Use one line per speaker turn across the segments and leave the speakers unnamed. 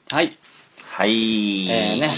はい。
はい。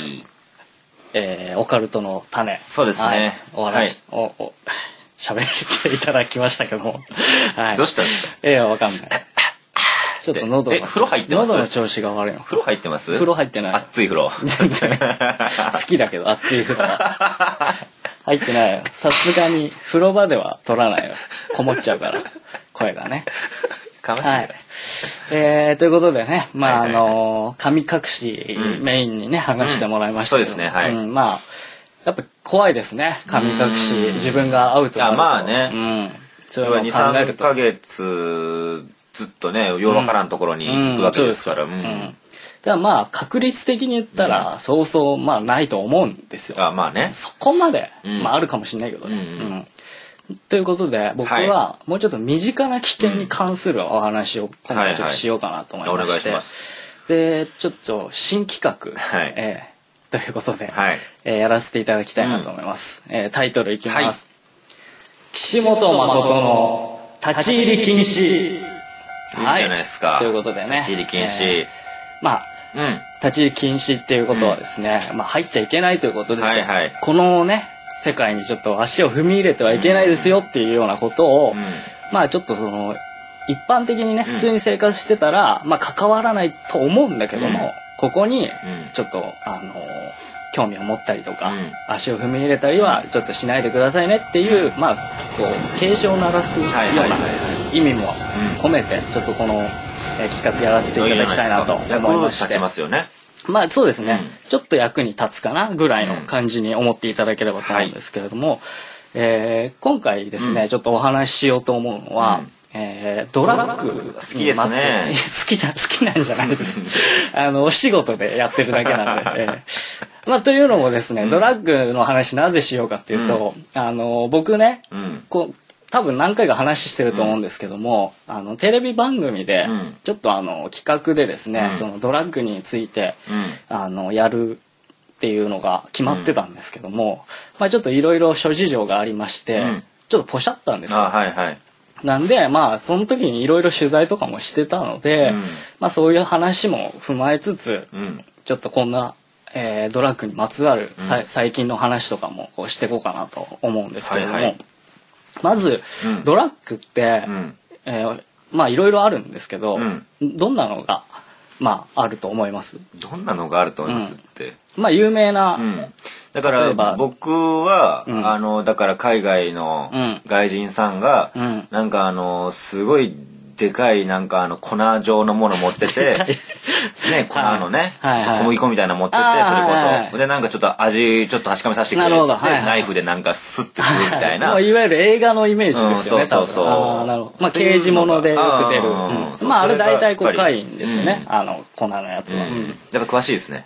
オカルトの種。
そうですね。
お話、喋っていただきましたけども。
はい。どうしたんです
か？わかんない。ちょっと
風呂入ってます？
喉の調子が悪いの。
風呂入ってます？
風呂入ってない。
熱い風呂。
全然。好きだけど、熱い風呂は。入ってないよ。さすがに、風呂場では取らないよ。こもっちゃうから、声がね。
かましい。
はい。ということでね、神隠しメインにね、話してもらいましたけど、
そうですね、はい。
やっぱ怖いですね、神隠し、自分が会うとなると。
まあね。それは2、3ヶ月ずっとね、ようわからんところに行くわけですから。だ
から確率的に言ったら、そうそうないと思うんですよ。
まあね。
そこまで、あるかもしれないけどね。ということで僕はもうちょっと身近な危険に関するお話を今回ちょっとしようかなと思いまして、でちょっと新企画、ということで、やらせていただきたいなと思います。タイトルいきます。岸本誠の立ち入り禁止。
いいじゃないですか。
ということでね。
立ち入り禁止。
立ち入り禁止っていうことはですね、入っちゃいけないということですよ。このね世界にちょっと足を踏み入れてはいけないですよっていうようなことを、ちょっと一般的にね普通に生活してたら関わらないと思うんだけども、ここにちょっと興味を持ったりとか、足を踏み入れたりはちょっとしないでくださいねっていうこう警鐘を鳴らすような意味も込めてちょっとこの企画やらせていただきたいなと思いまして。
役立ちますよね。
そうですね、ちょっと役に立つかなぐらいの感じに思っていただければと思うんですけれども、今回ですね、ちょっとお話ししようと思うのは、ドラッグ
好きですね。
好きなんじゃないです。お仕事でやってるだけなんで。というのもですね、ドラッグの話なぜしようかっていうと、僕ね、多分何回か話してると思うんですけども、テレビ番組でちょっと企画でですね、そのドラッグについてやるっていうのが決まってたんですけども、ちょっといろいろ諸事情がありまして、ちょっとポシャったんですよ。なんでその時にいろいろ取材とかもしてたので、そういう話も踏まえつつ、ちょっとこんなドラッグにまつわる最近の話とかもしていこうかなと思うんですけれども。まず、ドラッグって、いろいろあるんですけど、どんなのが、あると思います？
どんなのがあると思いますって。
有名な、
だから僕は、だから海外の外人さんが、なんかすごいでかいなんか粉状のもの持っててね、粉のね、小麦粉みたいなの持ってて、それこそでなんかちょっと味ちょっと確かめさせてくれってナイフでなんかスッてするみたいな、
いわゆる映画のイメージですよね。
そう
なるほど。刑事物でよく出る。あれ大体コカインですよね、粉のやつは。
やっぱ詳しいですね。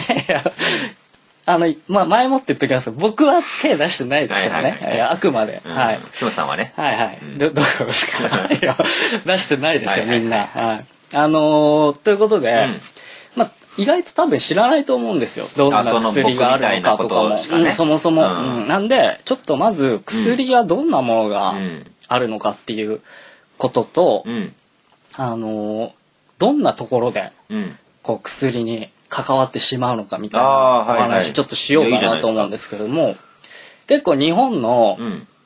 前もって言ってください。僕は手出してないですからね。あくまで。
キムさんはね。
どういうことですか？出してないですよ、みんな。ということで、意外と多分知らないと思うんですよ。どんな薬があるのかとかも。そもそも。なんで、ちょっとまず薬がどんなものがあるのかっていうことと、どんなところで薬に関わってしまうのかみたいなお話ちょっとしようかなと思うんですけれども、結構日本の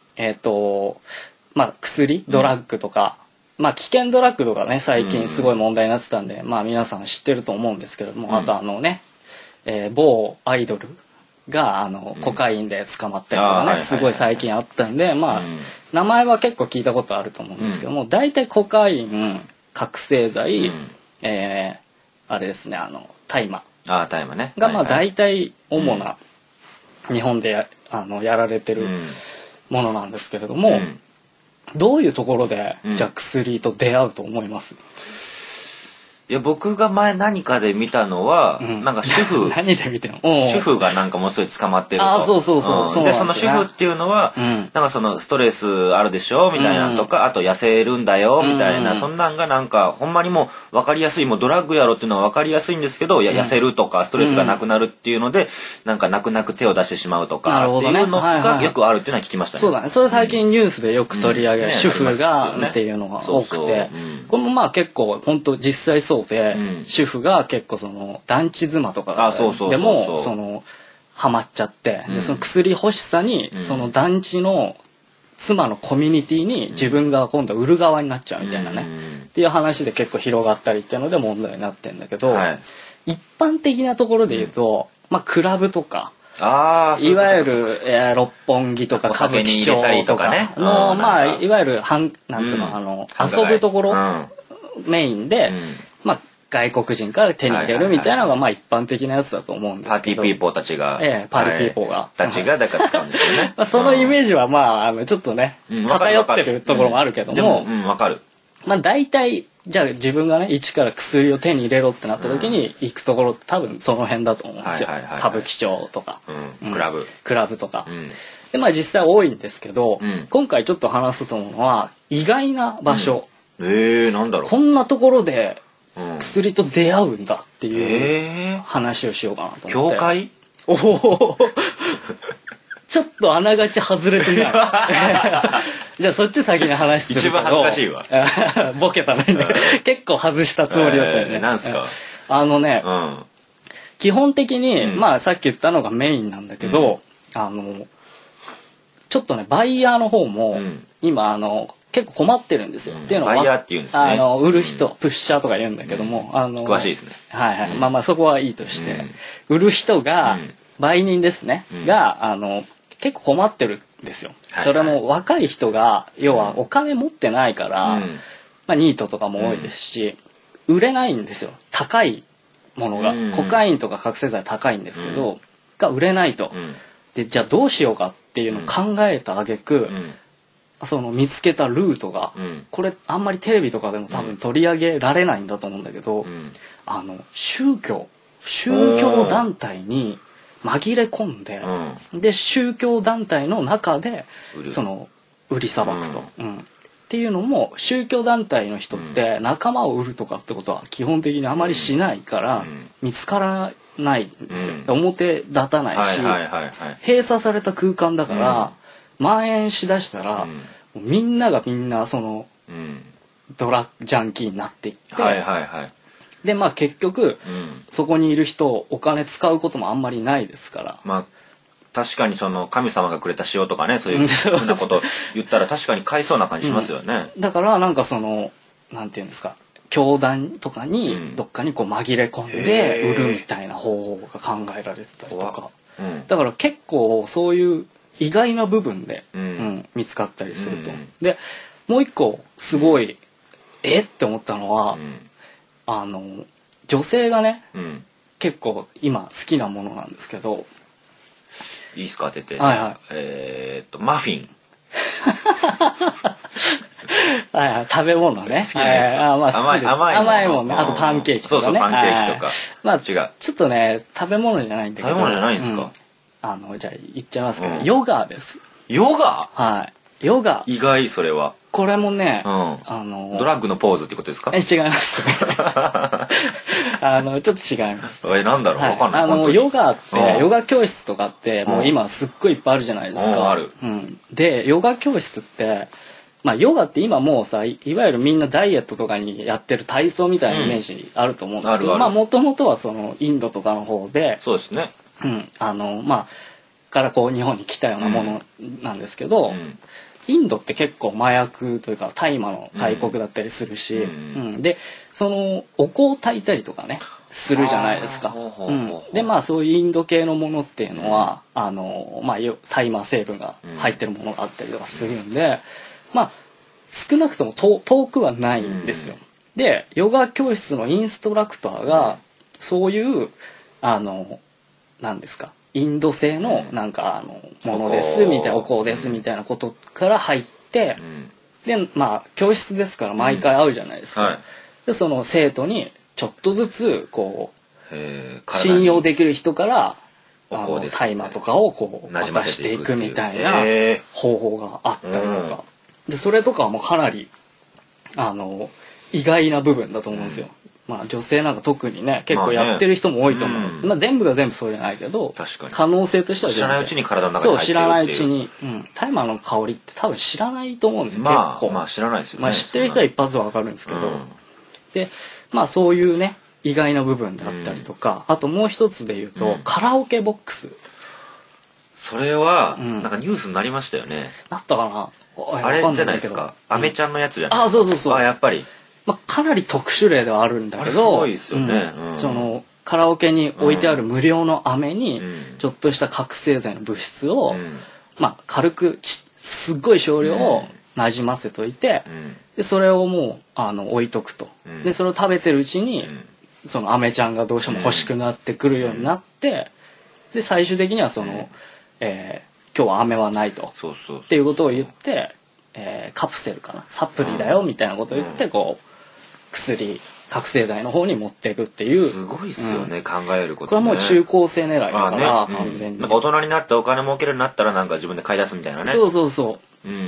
薬ドラッグとか危険ドラッグとかね最近すごい問題になってたんで皆さん知ってると思うんですけれども、あと某アイドルがコカインで捕まったりとかねすごい最近あったんで名前は結構聞いたことあると思うんですけども、大体コカイン覚醒剤あれですね大麻が大体主な日本でやられてるものなんですけれども、どういうところでじゃあ薬と出会うと思います？
いや僕が前何かで見たのは、なんか主婦
何で見てんの？
主婦がなんかもうすごい捕まってると。
そう
でその主婦っていうのは、なんかそのストレスあるでしょみたいなのとか、あと痩せるんだよみたいな、そんなんがなんかほんまにもう分かりやすい、もうドラッグやろっていうのは分かりやすいんですけど、痩せるとかストレスがなくなるっていうので、なんか泣く泣く手を出してしまうとかっていうのがよくあるっていうのは聞きましたね。
そうだね。それ最近ニュースでよく取り上げる主婦がっていうのが多くて、これも結構本当実際そ人で、主婦が結構その団地妻とかでもそのハマっちゃって、でその薬欲しさにその団地の妻のコミュニティに自分が今度は売る側になっちゃうみたいなね、っていう話で結構広がったりっていうので問題になってるんだけど、一般的なところで言うと、まあクラブとかいわゆる六本木とか歌舞伎町とかのまあいわゆるなんていうの遊ぶところメインでまあ外国人から手に入れるみたいなのがまあ一般的なやつだと思うんですけど、
パーティーピーポーたちが
パーティーピーポーが
たちがだから使うんですよね。
そのイメージはまあちょっとね偏ってるところもあるけども、
わかる。
まあ大体じゃあ自分がね一から薬を手に入れろってなった時に行くところって多分その辺だと思うんですよ。歌舞伎町とかクラブとか。でまあ実際多いんですけど、今回ちょっと話すと思うのは意外な場所。
なんだろう。
こんなところで薬と出会うんだっていう話をしようかなと思って。
教会？
おお。ちょっとあながち外れてない。じゃあそっち先に話するけど。
一番恥ずかしいわ。
ボケたのにね。結構外したつもりだったよね。
なんすか？
基本的に、まあさっき言ったのがメインなんだけど、ちょっとねバイヤーの方も今結構困ってるんですよ。っていうのは
バイヤーっていうんですね。
売る人、プッシャーとか言うんだけども、
詳しいですね。
はいはい。まあまあそこはいいとして、売る人が売人ですね。が結構困ってるんですよ。それも若い人が要はお金持ってないから、まあニートとかも多いですし、売れないんですよ。高いものが、コカインとか覚醒剤高いんですけど、が売れないと。でじゃあどうしようかっていうのを考えた挙句、その見つけたルートが、これあんまりテレビとかでも多分取り上げられないんだと思うんだけど、宗教団体に紛れ込んで、で宗教団体の中でその売りさばくと、っていうのも宗教団体の人って仲間を売るとかってことは基本的にあまりしないから見つからないんですよ。表立たないし、閉鎖された空間だから、蔓延しだしたら、みんながみんなその、ドラッグジャンキーになっていって、でまあ結局、そこにいる人お金使うこともあんまりないですから。
まあ確かにその神様がくれた塩とかねそういうふうなこと言ったら確かに買いそうな感じしますよね。
だからなんかそのなんていうんですか教団とかにどっかにこう紛れ込んで売るみたいな方法が考えられてたりとか、だから結構そういう意外な部分で、見つかったりすると。でもう一個すごいって思ったのは、女性がね、結構今好きなものなんですけど、
いいですか当てて。
マ
フィン。
食べ物ね。
好きです。
甘いもんね。あとパンケーキとかね。
パンケーキとか。
まあ違う。ちょっとね食べ物じゃないんだけど。
食べ物じゃないんですか。
じゃあ言っちゃいますけど、ヨガです。
ヨガ？
はい。ヨガ。
意外それは。
これもね、ド
ラッグのポーズってことですか？
違います。ちょっと違います。
なんだろう、わかんない。
ヨガって、ヨガ教室とかって、もう今すっごいいっぱいあるじゃないですか。
ある。
で、ヨガ教室って、まあヨガって今もうさ、いわゆるみんなダイエットとかにやってる体操みたいなイメージあると思うんですけど、まあもともとはそのインドとかの方で、
そうですね。
まあ、からこう日本に来たようなものなんですけど、インドって結構麻薬というか大麻の大国だったりするし、でそのお香を焚いたりとかねするじゃないですか。でまあそういうインド系のものっていうのは、まあ大麻成分が入ってるものがあったりとかするんで、まあ少なくとも遠くはないんですよ。でヨガ教室のインストラクターがそういう何ですかインド製のなんかものですみたいなお香ですみたいなことから入って、でまあ教室ですから毎回会うじゃないですか。でその生徒にちょっとずつこう信用できる人から大麻とかをこう渡していくみたいな方法があったりとか、でそれとかはもうかなり意外な部分だと思うんですよ。まあ女性なんか特にね結構やってる人も多いと思う。まあ全部が全部そうじゃないけど、可能性としては
知らないうちに体の中に入ってるっていう。
そう知らないうちに、大麻の香りって多分知らないと思うんですよ。結構。
まあ知らないですよね。
まあ知ってる人は一発はわかるんですけど、でまあそういうね意外な部分であったりとか、あともう一つで言うと、カラオケボックス。
それはなんかニュースになりましたよね。
なったかな。
あれじゃないですか。アメちゃんのやつじゃないですか。
そうそうそう。
やっぱり。
まあかなり特殊例ではあるんだけど、す
ごいですよね。
そのカラオケに置いてある無料の飴にちょっとした覚醒剤の物質を、まあ軽くすっごい少量をなじませといて、でそれをもう置いとくと。でそれを食べてるうちに、その飴ちゃんがどうしても欲しくなってくるようになって、で最終的にはその、今日は飴はないとっていうことを言って、カプセルかなサプリだよみたいなことを言ってこう薬覚醒剤の方に持っていくっていう。
すごいですよね、考えることね。
これはもう中高生狙いだから完全に。
なんか大人になってお金儲けるようになったらなんか自分で買い出すみたいなね。
そうそうそう。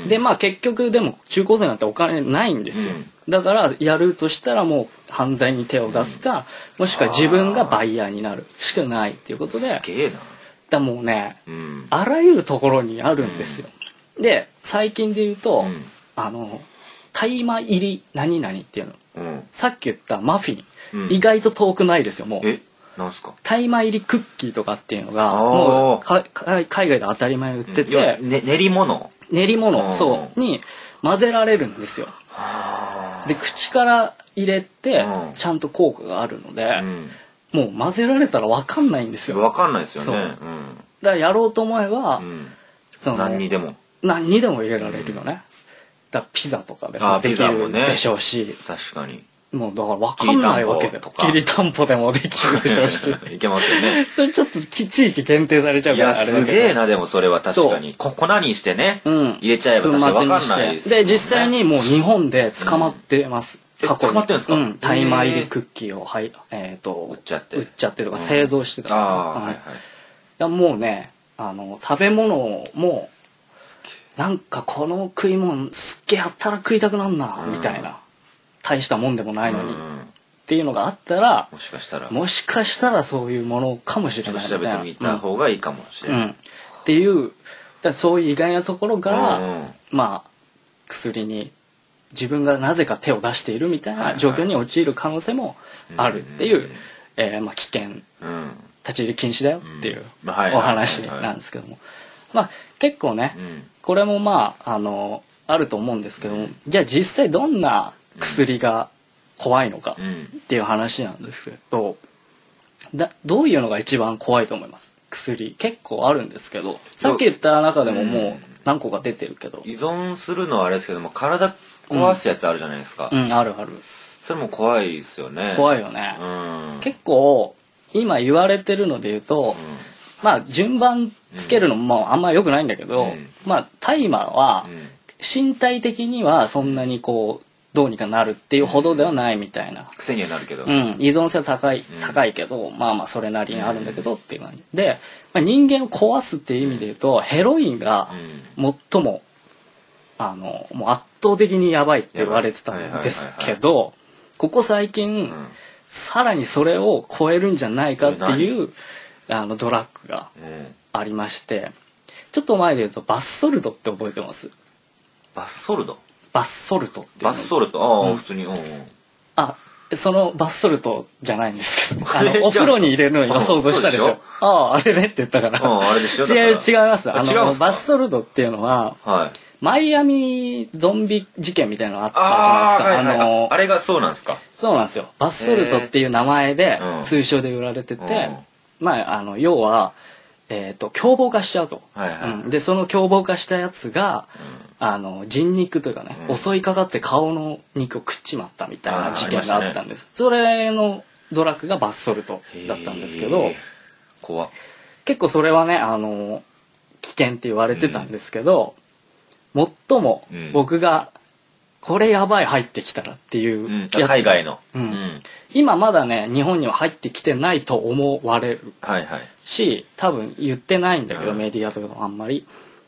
でまあ結局でも中高生になってお金ないんですよ。だからやるとしたらもう犯罪に手を出すか、もしくは自分がバイヤーになるしかないっていうことで。
すげえな。
だもうね、あらゆるところにあるんですよ。で最近で言うと、大麻入り何々っていうの、さっき言ったマフィン、意外と遠くないですよもう。
なんすか。
大麻入りクッキーとかっていうのがもう海外で当たり前に売ってて、
練り物
そうに混ぜられるんですよ。で口から入れてちゃんと効果があるので、もう混ぜられたら分かんないんですよ。
分かんないですよね。
だからやろうと思えば、
その何にでも
入れられるよね。だピザとかでもできるでしょうし、
確かに。
もうだから分かんないわけで、きりたんぽでもできるでしょうし
いけますよね。
それちょっと地域限定されちゃうから
あれすげえな。でもそれは確かに粉にしてね、入れちゃえば確かに分かんないです。
で実際にもう日本で捕まってます。
捕まってるんですか。
大麻入りクッキーを
売っちゃ
ってとか製造してた。もうね食べ物もなんかこの食い物すっげえやったら食いたくなんなみたいな、大したもんでもないのにっていうのがあったら、もしかしたらそういうものかもしれないみたいな。
調べてみた方がいいかもしれない。
っていうそういう意外なところから、まあ薬に自分がなぜか手を出しているみたいな状況に陥る可能性もあるっていう、まあ危険、立ち入り禁止だよっていうお話なんですけども、まあ結構ね、これもまああると思うんですけども、じゃあ実際どんな薬が怖いのかっていう話なんですけど、どういうのが一番怖いと思います？薬結構あるんですけど、さっき言った中でももう何個か出てるけど、
依存するのはあれですけども体壊すやつあるじゃないですか。
あるある。
それも怖いですよね。
怖いよね。結構今言われてるので言うと、まあ順番つけるのもあんま良くないんだけど、まあ大麻は身体的にはそんなにこうどうにかなるっていうほどではないみたいな。
癖にはなるけど。
依存性は高いけど、まあまあそれなりにあるんだけどっていう感じで、まあ、人間を壊すっていう意味で言うと、ヘロインが最ももう圧倒的にやばいって言われてたんですけど、ここ最近、さらにそれを超えるんじゃないかっていうドラッグがありまして、ちょっと前で言うとバスソルトって覚えてます？
バスソルト？
バスソルトっていう
バスソルト、普通に。
そのバスソルトじゃないんですけど、お風呂に入れるのを想像したでしょ。あれねって言ったから。
あれでしょ。
違います。バスソルトっていうのは、マイアミゾンビ事件みたいなのあったじゃないですか。
あれがそうなんですか。
そうなんですよ。バスソルトっていう名前で通称で売られてて、まあ要は凶暴化しちゃうと。でその凶暴化したやつが人肉というかね、襲いかかって顔の肉を食っちまったみたいな事件があったんです。それのドラッグがバスソルトだったんですけど、結構それはね危険って言われてたんですけど、最も僕がこれやばい入ってきたらっていうやつ、
海外の、
今まだね日本には入ってきてないと思われるし、多分言ってないんだけど、メディアとかもあんまり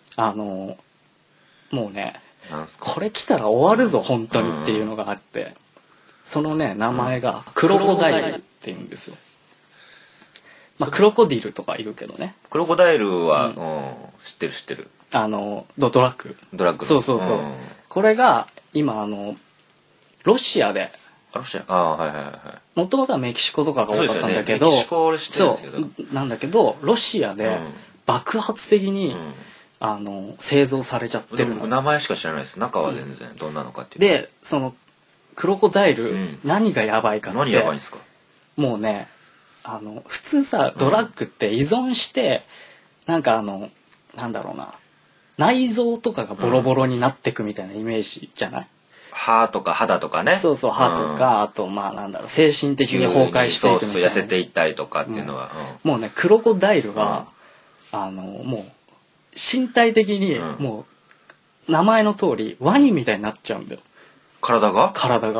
もうねこれ来たら終わるぞ本当にっていうのがあって、そのね名前がクロコダイルっていうんですよ。まあクロコディルとか言うけどね。
クロコダイルは、知ってる。
ドラッグ。
ドラッグ。
そう。これが今ロシアで
ロシア、はいはいはい。
もともとはメキシコとかが多かったんだけど、
メキシコ俺知ってるんですけど。
そうなんだけど、ロシアで爆発的に、製造されちゃってるの。
名前しか知らないです。中は全然どんなのかっていう。
で、そのクロコダイル、何がやばいかって。
何やばいんですか？
もうね、普通さ、ドラッグって依存して、なんかなんだろうな、内臓とかがボロボロになってくみたいなイメージじゃない？
歯とか肌とかね。
そうそう、歯とか、あとまあなんだろう、精神的に崩壊していくみたいな。
痩せていったりとかっていうのは。
もうね、クロコダイルが、もう、身体的に、もう、名前の通り、ワニみたいになっちゃうんだよ。
体が。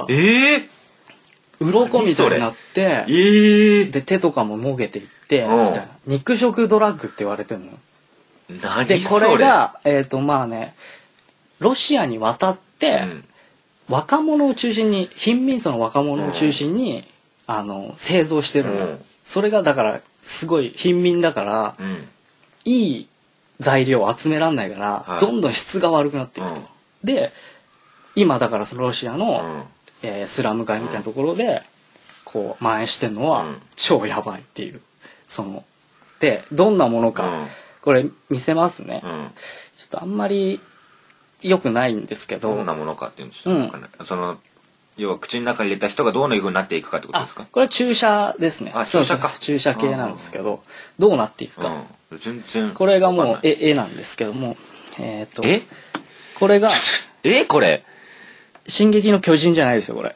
鱗みたいになって、で、手とかももげていって、みたいな。肉食ドラッグって言われてるのよ。で、これが、まあね、ロシアに渡って、若者を中心に、貧民層の若者を中心に、製造してるのよ。それがだから、すごい貧民だから、いい材料を集めらんないから、どんどん質が悪くなっていくと。で、今だからそのロシアの、スラム街みたいなところでこう蔓延してるのは超やばいっていう。でどんなものか、これ見せますね、ちょっとあんまり良くないんですけど、
どんなものかっていうんですか、その要は口の中に入れた人がどういう風になっていくかってことですか？
これは注射ですね。
注射か。
注射系なんですけど、どうなっていくか、
全然
これがもう絵なんですけども、これが
これ
進撃の巨人じゃないですよこれ。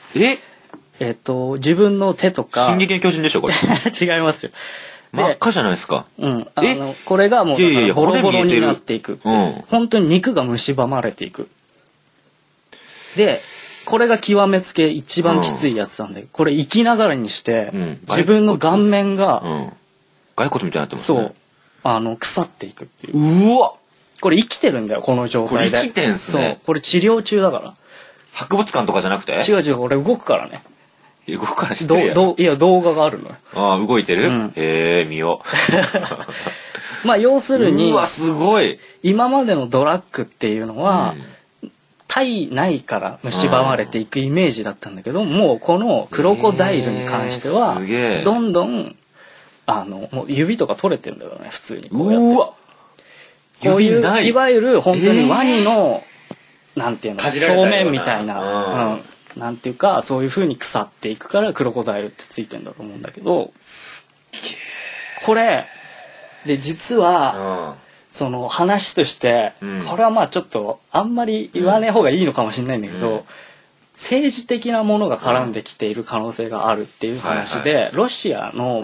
自分の手とか。
進撃の巨人でしょこれ。
違いますよ。
真っ赤じゃないですか。
これがもうボロボロになっていく。本当に肉が蝕まれていく。で、これが極めつけ一番きついやつなんで、これ生きながらにして、自分の顔面が、
骸骨みたいになってますね。
そう。腐っていくっていう。
うわ！
これ生きてるんだよ、この状態で。
これ生きてんすね。
そう。これ治療中だから。
博物館とかじゃなくて？
違う、これ動くからね。
動くから失礼や。
いや、動画があるのよ。
動いてる？見よ
う。まあ、要するに、
うわ、すごい。
今までのドラッグっていうのは、体内から蝕まれていくイメージだったんだけど、もうこのクロコダイルに関しては、どんどん、もう指とか取れてるんだよね、普通に。
うわ！
こういう、いわゆる本当にワニの、なんていうの、表面みたいな、なんていうか、そういう風に腐っていくからクロコダイルってついてんだと思うんだけど、これ、で、実は、その話として、これはまあちょっと、あんまり言わない方がいいのかもしれないんだけど、政治的なものが絡んできている可能性があるっていう話で、ロシアの、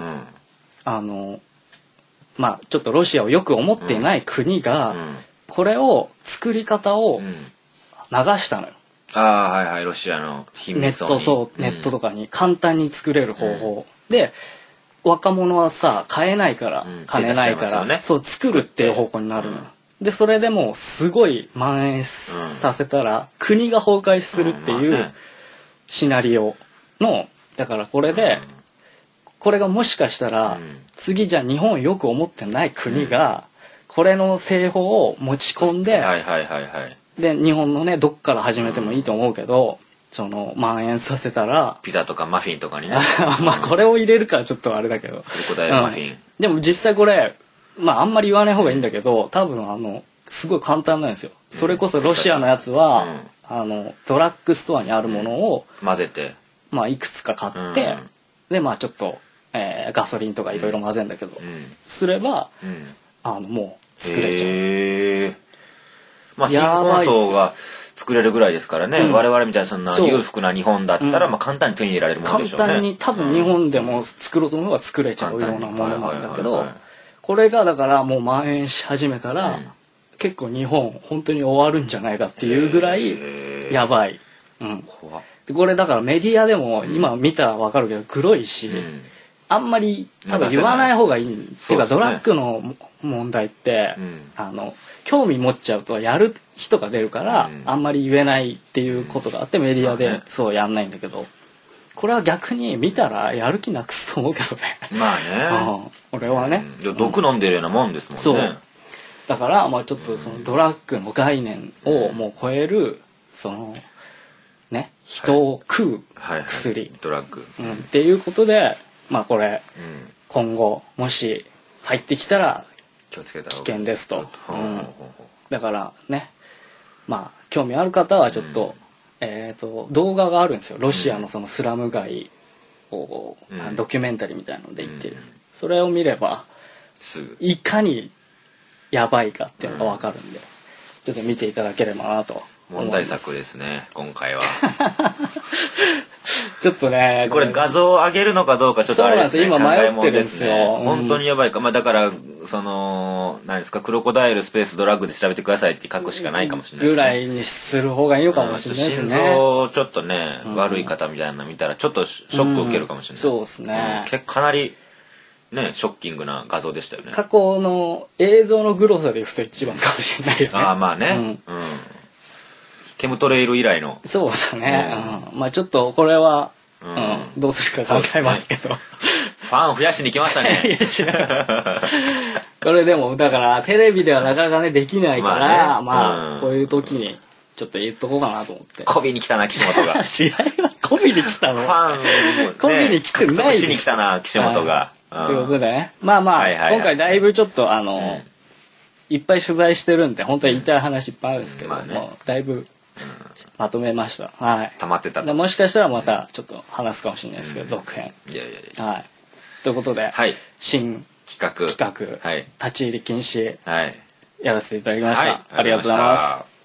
まあちょっとロシアをよく思っていない国が、これを、作り方を流したのよ。
ロシアの秘密を。
ネットとかに簡単に作れる方法。で、若者はさ、買えないから、金ないから、そう、作るっていう方向になるのよ。で、それでもう、すごい蔓延させたら、国が崩壊するっていうシナリオの、だからこれで、これがもしかしたら、次じゃあ日本よく思ってない国が、これの製法を持ち込んで、で、日本のね、どっから始めてもいいと思うけど、その、蔓延させたら。
ピザとかマフィンとかにね。
まあ、これを入れるからちょっとあれだけど。
クロコダイルマフィン。
でも実際これ、まあ、あんまり言わない方がいいんだけど、多分すごい簡単なんですよ。それこそロシアのやつは、ドラッグストアにあるものを、
混ぜて。
まあ、いくつか買って、で、まあ、ちょっと、ガソリンとかいろいろ混ぜんだけど、すれば、もう作れちゃう。
まあ、貧困層が作れるぐらいですからね、我々みたいなそんな裕福な日本だったら、まあ簡単に手に入れられるものでしょうね。
簡単に多分日本でも作ろうと思えば作れちゃうようなものなんだけど、これがだからもう蔓延し始めたら、結構日本本当に終わるんじゃないかっていうぐらいやばい。でこれだからメディアでも今見たら分かるけど黒いし、あんまり多分言わない方がいい。っていうかドラッグの問題って、興味持っちゃうとやる人が出るから、あんまり言えないっていうことがあってメディアでそうやんないんだけど、これは逆に見たらやる気なくすと思うけどね。
まあね。
俺はね。
毒飲んでるようなもんですもんね。
そう。だからまあちょっとそのドラッグの概念をもう超えるそのね、人を食う薬、
ドラッグ、
っていうことで、まあこれ、今後もし入ってきたら
気をつけた
危険ですと。だからね、まあ興味ある方はちょっと、動画があるんですよ。ロシアのそのスラム街を、ドキュメンタリーみたいなので言ってです、それを見ればいかにやばいかっていうのが分かるんで、ちょっと見ていただければなと思います。
問題作ですね今回は。
ちょっとね
これ画像を上げるのかどうかちょっとあれですね。
そうなんですよ、今迷ってるんですよ。
本当にやばいか。まあだからその何ですか、クロコダイルスペースドラッグで調べてくださいって書くしかないかもしれないですね。
ぐらいにする方がいいのかもしれないですね。
心臓ちょっとね、悪い方みたいなの見たらちょっとショックを受けるかもしれない。
そうですね。
かなりねショッキングな画像でしたよね。
過去の映像のグロさでいくと一番かもしれないよね。
ああまあね。ケムトレイル以来の。
そうだね。まあちょっとこれはどうするか考えますけど。
ファン増やしに来ましたね。
いや違います。これでもだからテレビではなかなかねできないから、まあこういう時にちょっと言っとこうかなと思って。
媚びに来たな岸本が。
試合は媚びに来たの。
ファン
媚びに来てないです。
しに来たな岸本が。
ということでね、まあまあ今回だいぶちょっといっぱい取材してるんで本当に言いたい話いっぱいあるんですけども、だいぶまとめました。はい。
溜まってた。
もしかしたらまたちょっと話すかもしれないですけど、続編。
いや。
はい。ということで、新企画、立ち入り禁止、やらせていただきました。ありがとうございます。